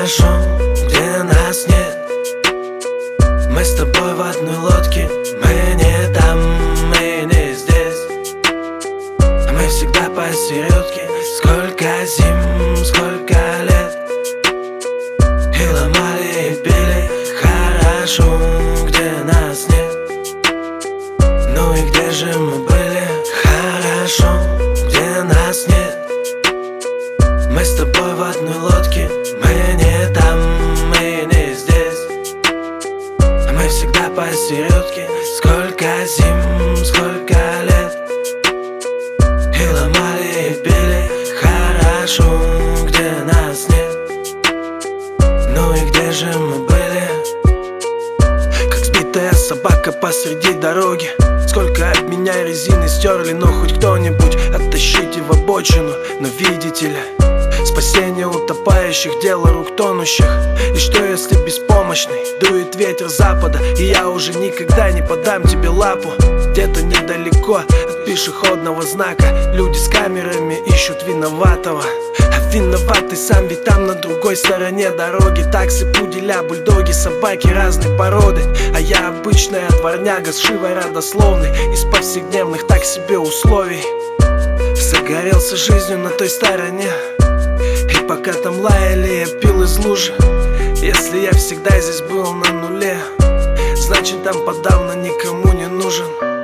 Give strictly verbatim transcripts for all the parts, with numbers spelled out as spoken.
хорошо, где нас нет. Мы с тобой в одной лодке, мы не там, мы не здесь. Мы всегда посередке, сколько зим, сколько лет. И ломали, и пили, хорошо, где нас нет. Ну и где же мы были? Хорошо, где нас нет. Мы с тобой в одной лодке, мы не там, мы не здесь. Мы всегда посередке, сколько зим, сколько лет. И ломали, и пили, хорошо, где нас нет. Ну и где же мы были? Как сбитая собака посреди дороги. Сколько об меня резины стерли, но хоть кто-нибудь оттащите в обочину. Но видите ли, спасение утопающих, дело рук тонущих. И что если беспомощный дует ветер запада, и я уже никогда не подам тебе лапу? Где-то недалеко от пешеходного знака люди с камерами ищут виноватого. А виноватый сам, ведь там на другой стороне дороги таксы, пуделя, бульдоги, собаки разной породы. А я обычная дворняга с шивой родословной, из повседневных так себе условий. Загорелся жизнью на той стороне, и пока там лаяли, я пил из лужи. Если я всегда здесь был на нуле, значит там подавно никому не нужен.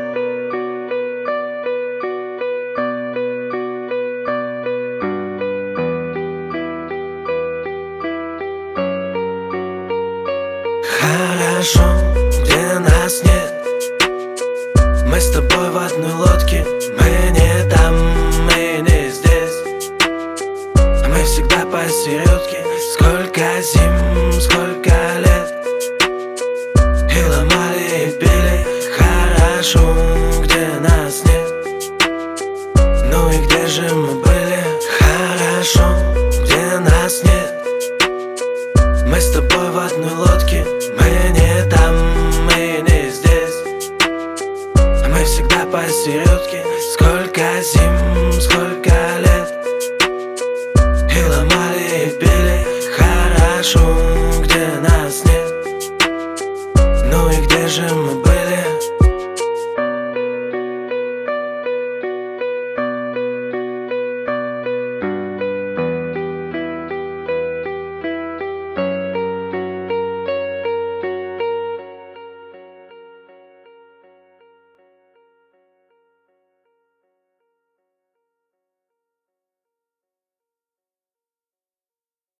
Хорошо, где нас нет. Мы с тобой в одной лодке, мы не там, мы не здесь. Мы всегда посередке, сколько зим, сколько лет. И ломали, и пили, хорошо, где нас нет. Ну и где же мы были? Хорошо, где нас нет. Мы с тобой в одной лодке, мы не там, мы не здесь. Мы всегда посередке, сколько зим, сколько